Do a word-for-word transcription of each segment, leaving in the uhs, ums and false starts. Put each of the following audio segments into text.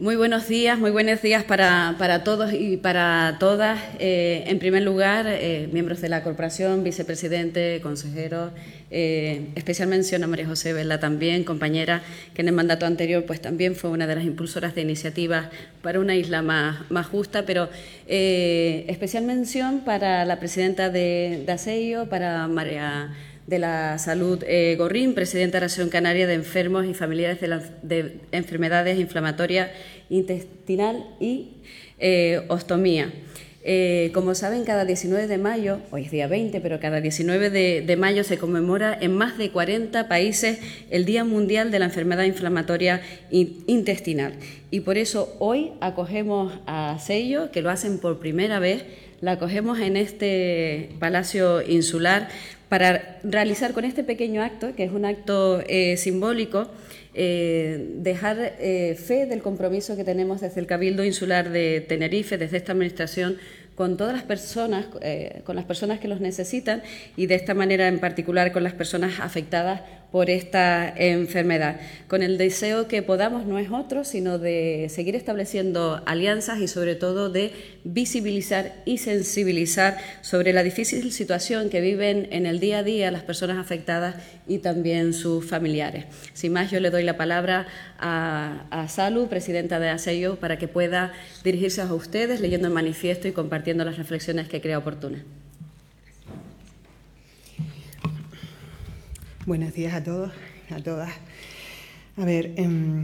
Muy buenos días, muy buenos días para, para todos y para todas. Eh, en primer lugar, eh, miembros de la corporación, vicepresidente, consejeros, eh, especial mención a María José Vela también, compañera, que en el mandato anterior pues también fue una de las impulsoras de iniciativas para una isla más, más justa, pero eh, especial mención para la presidenta de, de ASEIO, para María de la Salud eh, Gorrín, presidenta de la Asociación Canaria de Enfermos y Familiares de, la, de Enfermedades Inflamatorias Intestinal y eh, Ostomía. Eh, como saben, cada diecinueve de mayo, hoy es día veinte, pero cada diecinueve de, de mayo se conmemora en más de cuarenta países el Día Mundial de la Enfermedad Inflamatoria Intestinal. Y por eso hoy acogemos a ASEIO, que lo hacen por primera vez, la acogemos en este Palacio Insular para realizar con este pequeño acto, que es un acto eh, simbólico, eh, dejar eh, fe del compromiso que tenemos desde el Cabildo Insular de Tenerife, desde esta Administración, con todas las personas, eh, con las personas que los necesitan y de esta manera en particular con las personas afectadas por esta enfermedad, con el deseo que podamos, no es otro, sino de seguir estableciendo alianzas y sobre todo de visibilizar y sensibilizar sobre la difícil situación que viven en el día a día las personas afectadas y también sus familiares. Sin más, yo le doy la palabra a, a Salu, presidenta de ASEIO, para que pueda dirigirse a ustedes leyendo el manifiesto y compartiendo las reflexiones que crea oportunas. Buenos días a todos, a todas. A ver, eh,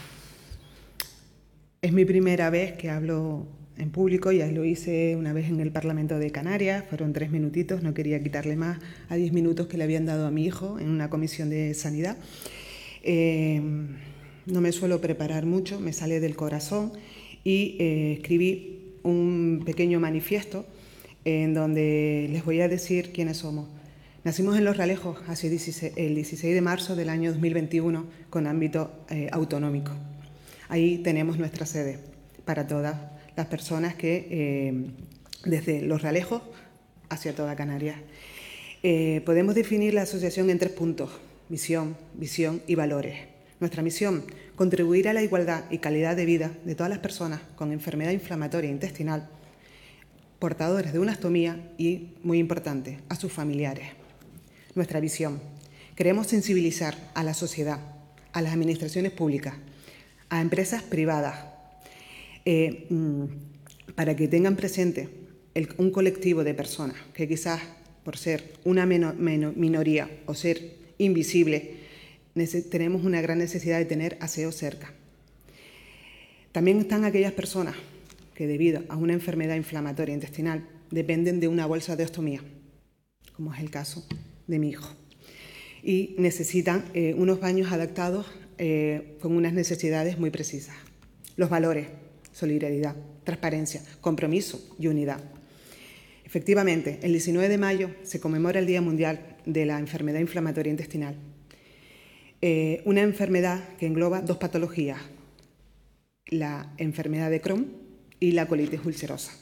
es mi primera vez que hablo en público, ya lo hice una vez en el Parlamento de Canarias, fueron tres minutitos, no quería quitarle más a diez minutos que le habían dado a mi hijo en una comisión de sanidad. Eh, no me suelo preparar mucho, me sale del corazón y eh, escribí un pequeño manifiesto en donde les voy a decir quiénes somos. Nacimos en Los Realejos hace el dieciséis de marzo del año dos mil veintiuno con ámbito eh, autonómico. Ahí tenemos nuestra sede para todas las personas que eh, desde Los Realejos hacia toda Canarias. Eh, podemos definir la asociación en tres puntos: misión, visión y valores. Nuestra misión, contribuir a la igualdad y calidad de vida de todas las personas con enfermedad inflamatoria intestinal, portadores de una ostomía y, muy importante, a sus familiares. Nuestra visión, queremos sensibilizar a la sociedad, a las administraciones públicas, a empresas privadas, eh, para que tengan presente el, un colectivo de personas que quizás por ser una meno, meno, minoría o ser invisible, tenemos una gran necesidad de tener ASEO cerca. También están aquellas personas que debido a una enfermedad inflamatoria intestinal dependen de una bolsa de ostomía, como es el caso de mi hijo, y necesitan eh, unos baños adaptados eh, con unas necesidades muy precisas. Los valores: solidaridad, transparencia, compromiso y unidad. Efectivamente, el diecinueve de mayo se conmemora el Día Mundial de la Enfermedad Inflamatoria Intestinal, eh, una enfermedad que engloba dos patologías: la enfermedad de Crohn y la colitis ulcerosa.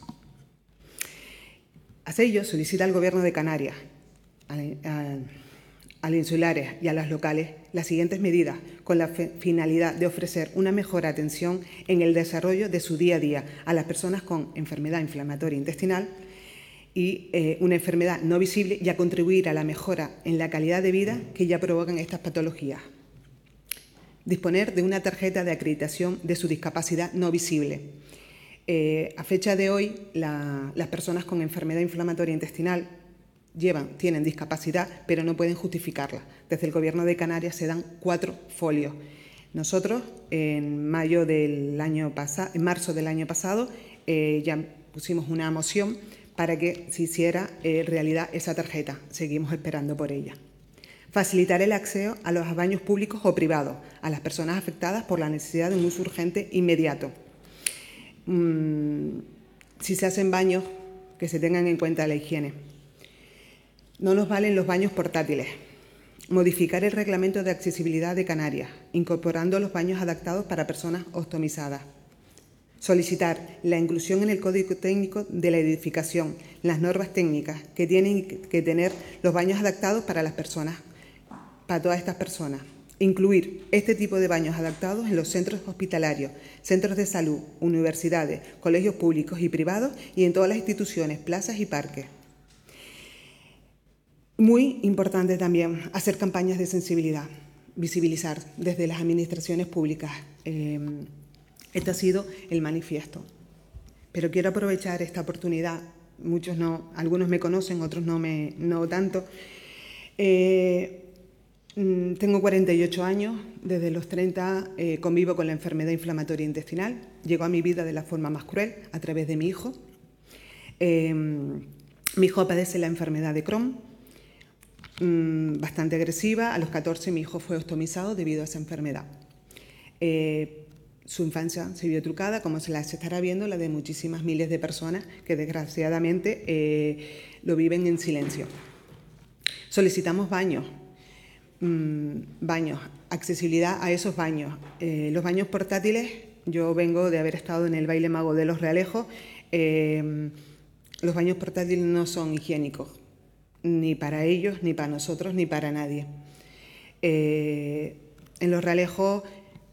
ASEIO solicita al Gobierno de Canarias, a, a, a los insulares y a las locales las siguientes medidas con la finalidad de ofrecer una mejor atención en el desarrollo de su día a día a las personas con enfermedad inflamatoria intestinal y eh, una enfermedad no visible, y a contribuir a la mejora en la calidad de vida que ya provocan estas patologías. Disponer de una tarjeta de acreditación de su discapacidad no visible. Eh, a fecha de hoy, la, las personas con enfermedad inflamatoria intestinal llevan, tienen discapacidad, pero no pueden justificarla. Desde el Gobierno de Canarias se dan cuatro folios. Nosotros, en mayo del año pasado, en marzo del año pasado, eh, ya pusimos una moción para que se hiciera eh, realidad esa tarjeta. Seguimos esperando por ella. Facilitar el acceso a los baños públicos o privados a las personas afectadas por la necesidad de un uso urgente inmediato. Mm, si se hacen baños, que se tengan en cuenta la higiene. No nos valen los baños portátiles. Modificar el reglamento de accesibilidad de Canarias, incorporando los baños adaptados para personas ostomizadas. Solicitar la inclusión en el Código Técnico de la Edificación, las normas técnicas que tienen que tener los baños adaptados para las personas, para todas estas personas. Incluir este tipo de baños adaptados en los centros hospitalarios, centros de salud, universidades, colegios públicos y privados y en todas las instituciones, plazas y parques. Muy importante también hacer campañas de sensibilidad, visibilizar desde las administraciones públicas. Eh, este ha sido el manifiesto. Pero quiero aprovechar esta oportunidad. Muchos no, algunos me conocen, otros no, me, no tanto. Eh, tengo cuarenta y ocho años, desde los treinta eh, convivo con la enfermedad inflamatoria intestinal. Llegó a mi vida de la forma más cruel, a través de mi hijo. Eh, mi hijo padece la enfermedad de Crohn, mmm, bastante agresiva. A los catorce mi hijo fue ostomizado debido a esa enfermedad. Eh, Su infancia se vio trucada, como se la se estará viendo la de muchísimas miles de personas que desgraciadamente eh, lo viven en silencio. Solicitamos baños, mmm, baños, accesibilidad a esos baños. Eh, los baños portátiles, yo vengo de haber estado en el baile mago de los Realejos, eh, los baños portátiles no son higiénicos, ni para ellos, ni para nosotros, ni para nadie. Eh, en los Realejos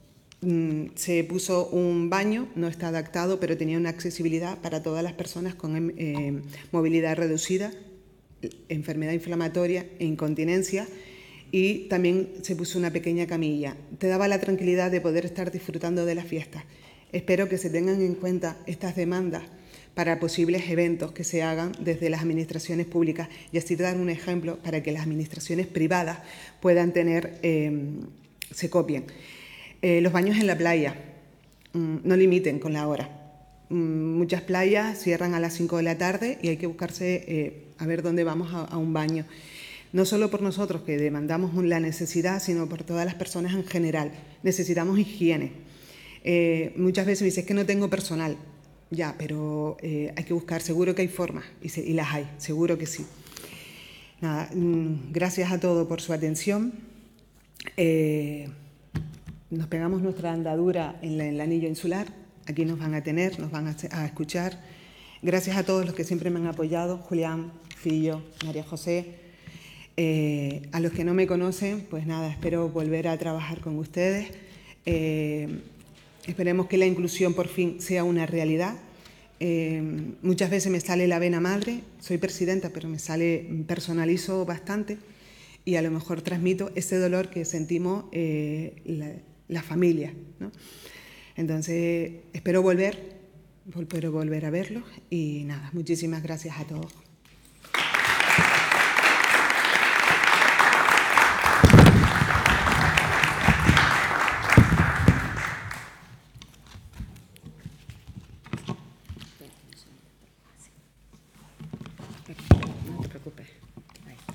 se puso un baño, no está adaptado, pero tenía una accesibilidad para todas las personas con eh, movilidad reducida, enfermedad inflamatoria e incontinencia, y también se puso una pequeña camilla. Te daba la tranquilidad de poder estar disfrutando de las fiestas. Espero que se tengan en cuenta estas demandas para posibles eventos que se hagan desde las administraciones públicas y así dar un ejemplo para que las administraciones privadas puedan tener, eh, se copien. Eh, los baños en la playa, mmm, no limiten con la hora. Mmm, muchas playas cierran a las cinco de la tarde y hay que buscarse eh, a ver dónde vamos a, a un baño. No solo por nosotros que demandamos la necesidad, sino por todas las personas en general. Necesitamos higiene. Eh, muchas veces me dicen, es que no tengo personal. Ya, pero eh, hay que buscar, seguro que hay formas y, se, y las hay, seguro que sí. Nada, mmm, gracias a todos por su atención. Eh, Nos pegamos nuestra andadura en, la, en el anillo insular, aquí nos van a tener, nos van a, a escuchar. Gracias a todos los que siempre me han apoyado, Julián, Fillo, María José. Eh, a los que no me conocen, pues nada, espero volver a trabajar con ustedes. Eh, esperemos que la inclusión por fin sea una realidad. Eh, muchas veces me sale la vena madre, soy presidenta, pero me sale, personalizo bastante y a lo mejor transmito ese dolor que sentimos eh, la, la familia, ¿no? Entonces, espero volver, espero volver a verlos y nada, muchísimas gracias a todos. No te preocupes. Ahí está.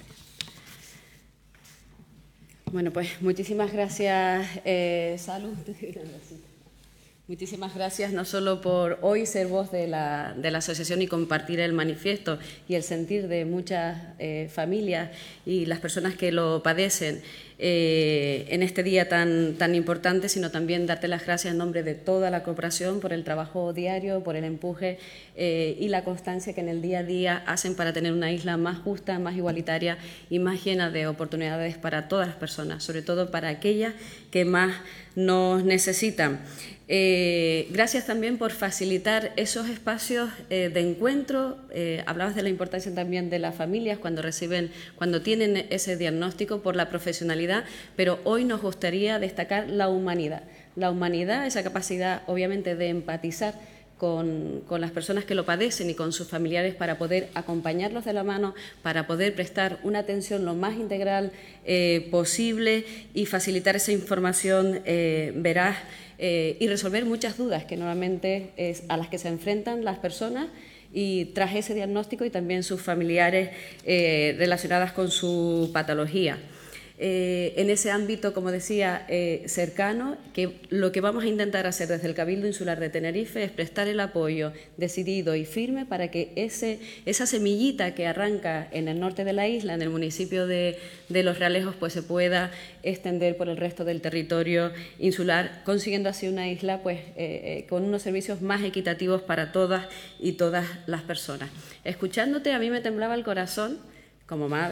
Bueno, pues muchísimas gracias, eh, Salud. Muchísimas gracias no solo por hoy ser voz de la, de la asociación y compartir el manifiesto y el sentir de muchas eh, familias y las personas que lo padecen eh, en este día tan, tan importante, sino también darte las gracias en nombre de toda la corporación por el trabajo diario, por el empuje eh, y la constancia que en el día a día hacen para tener una isla más justa, más igualitaria y más llena de oportunidades para todas las personas, sobre todo para aquellas que más nos necesitan. Eh, gracias también por facilitar esos espacios eh, de encuentro. Eh, hablabas de la importancia también de las familias cuando reciben, cuando tienen ese diagnóstico, por la profesionalidad, pero hoy nos gustaría destacar la humanidad. La humanidad, esa capacidad obviamente de empatizar Con, con las personas que lo padecen y con sus familiares para poder acompañarlos de la mano, para poder prestar una atención lo más integral eh, posible y facilitar esa información eh, veraz eh, y resolver muchas dudas que normalmente es a las que se enfrentan las personas y tras ese diagnóstico y también sus familiares eh, relacionadas con su patología. Eh, en ese ámbito, como decía, eh, cercano, que lo que vamos a intentar hacer desde el Cabildo Insular de Tenerife es prestar el apoyo decidido y firme para que ese, esa semillita que arranca en el norte de la isla, en el municipio de, de Los Realejos, pues se pueda extender por el resto del territorio insular, consiguiendo así una isla pues, eh, eh, con unos servicios más equitativos para todas y todas las personas. Escuchándote, a mí me temblaba el corazón como madre,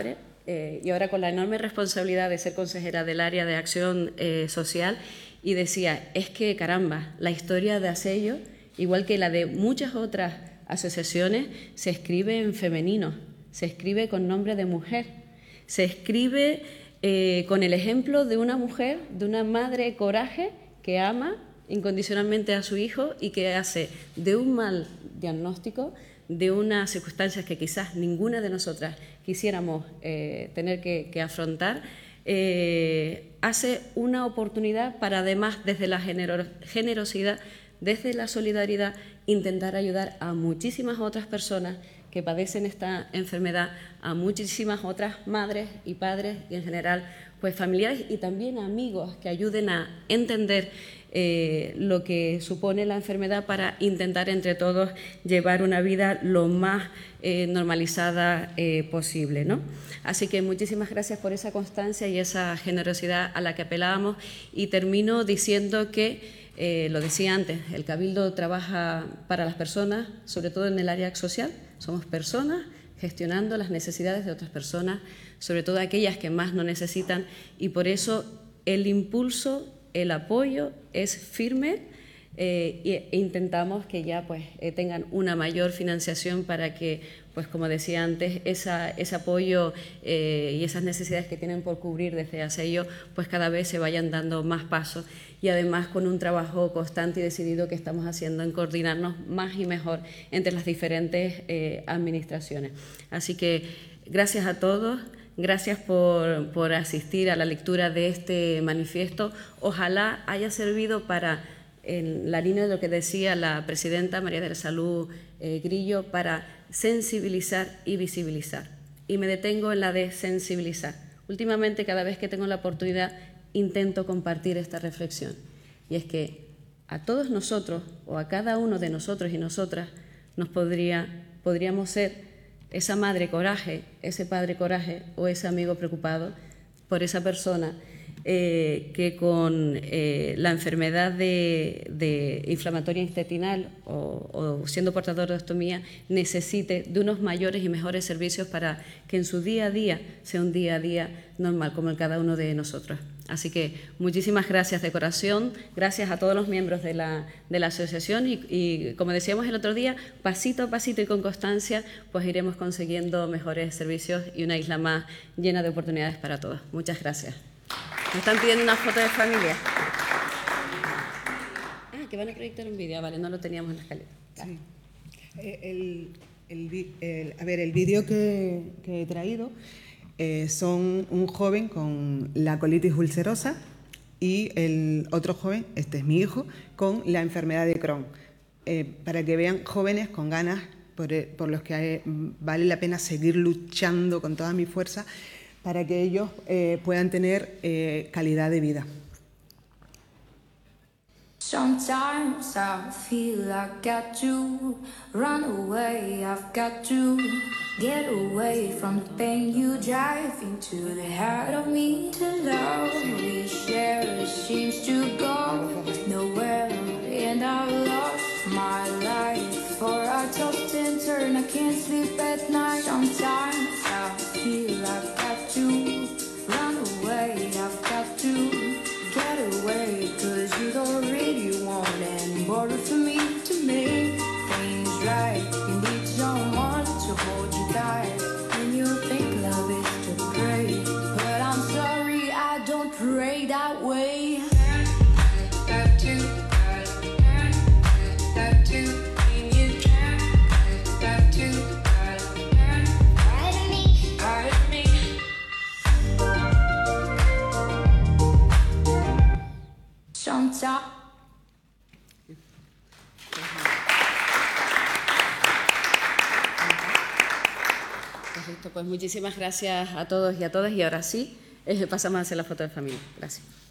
eh, y ahora con la enorme responsabilidad de ser consejera del área de acción eh, social, y decía, es que caramba, la historia de Asello, igual que la de muchas otras asociaciones, se escribe en femenino, se escribe con nombre de mujer, se escribe eh, con el ejemplo de una mujer, de una madre coraje que ama incondicionalmente a su hijo y que hace de un mal diagnóstico, de unas circunstancias que quizás ninguna de nosotras quisiéramos eh, tener que, que afrontar, eh, hace una oportunidad para, además, desde la generosidad, desde la solidaridad, intentar ayudar a muchísimas otras personas que padecen esta enfermedad, a muchísimas otras madres y padres y, en general, pues familiares y también amigos que ayuden a entender eh, lo que supone la enfermedad para intentar entre todos llevar una vida lo más eh, normalizada eh, posible, ¿no? Así que muchísimas gracias por esa constancia y esa generosidad a la que apelábamos, y termino diciendo que, eh, lo decía antes, el Cabildo trabaja para las personas, sobre todo en el área social. Somos personas gestionando las necesidades de otras personas, sobre todo aquellas que más nos necesitan, y por eso el impulso, el apoyo es firme, eh, e intentamos que ya pues, eh, tengan una mayor financiación para que, pues como decía antes, esa, ese apoyo eh, y esas necesidades que tienen por cubrir desde Asello, pues cada vez se vayan dando más pasos, y además con un trabajo constante y decidido que estamos haciendo en coordinarnos más y mejor entre las diferentes eh, administraciones. Así que gracias a todos. Gracias por, por asistir a la lectura de este manifiesto. Ojalá haya servido para, en la línea de lo que decía la presidenta María de la Salud eh, Grillo, para sensibilizar y visibilizar. Y me detengo en la de sensibilizar. Últimamente, cada vez que tengo la oportunidad, intento compartir esta reflexión. Y es que a todos nosotros, o a cada uno de nosotros y nosotras, nos podría, podríamos ser esa madre coraje, ese padre coraje o ese amigo preocupado por esa persona eh, que con eh, la enfermedad de, de inflamatoria intestinal o, o siendo portador de ostomía necesite de unos mayores y mejores servicios para que en su día a día sea un día a día normal como el cada uno de nosotros. Así que muchísimas gracias de corazón, gracias a todos los miembros de la, de la asociación y, y, como decíamos el otro día, pasito a pasito y con constancia, pues iremos consiguiendo mejores servicios y una isla más llena de oportunidades para todos. Muchas gracias. Me están pidiendo una foto de familia. Ah, que van a proyectar un vídeo, vale, no lo teníamos en la escalera. Sí. El, el, el, a ver, el vídeo que, que he traído Eh, son un joven con la colitis ulcerosa y el otro joven, este es mi hijo, con la enfermedad de Crohn. Eh, para que vean jóvenes con ganas por, por los que eh, vale la pena seguir luchando con toda mi fuerza para que ellos eh, puedan tener eh, calidad de vida. Sometimes I feel I've got to run away, I've got to get away from the pain you drive into the heart of me. To love we share seems to go nowhere, and I've lost my life for I tossed and turned, I can't sleep at night. Sometimes I feel I've got to run away, I've got to get away, cause you don't really want any more for me to make things right. You need someone to hold you tight, and you think love is to pray, but I'm sorry, I don't pray that way. Got to, got to, and you got to, pardon me, pardon me. Sometimes. Perfecto, pues muchísimas gracias a todos y a todas, y ahora sí, eh, pasamos a hacer la foto de familia. Gracias.